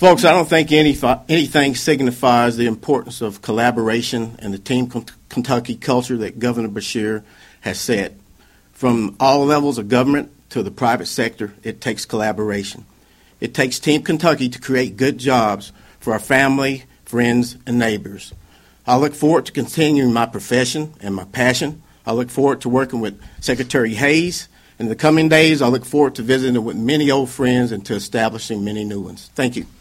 Folks, I don't think anything signifies the importance of collaboration and the Team Kentucky culture that Governor Beshear has set. From all levels of government to the private sector, it takes collaboration. It takes Team Kentucky to create good jobs for our family, friends, and neighbors. I look forward to continuing my profession and my passion. I look forward to working with Secretary Hayes. In the coming days, I look forward to visiting with many old friends and to establishing many new ones. Thank you.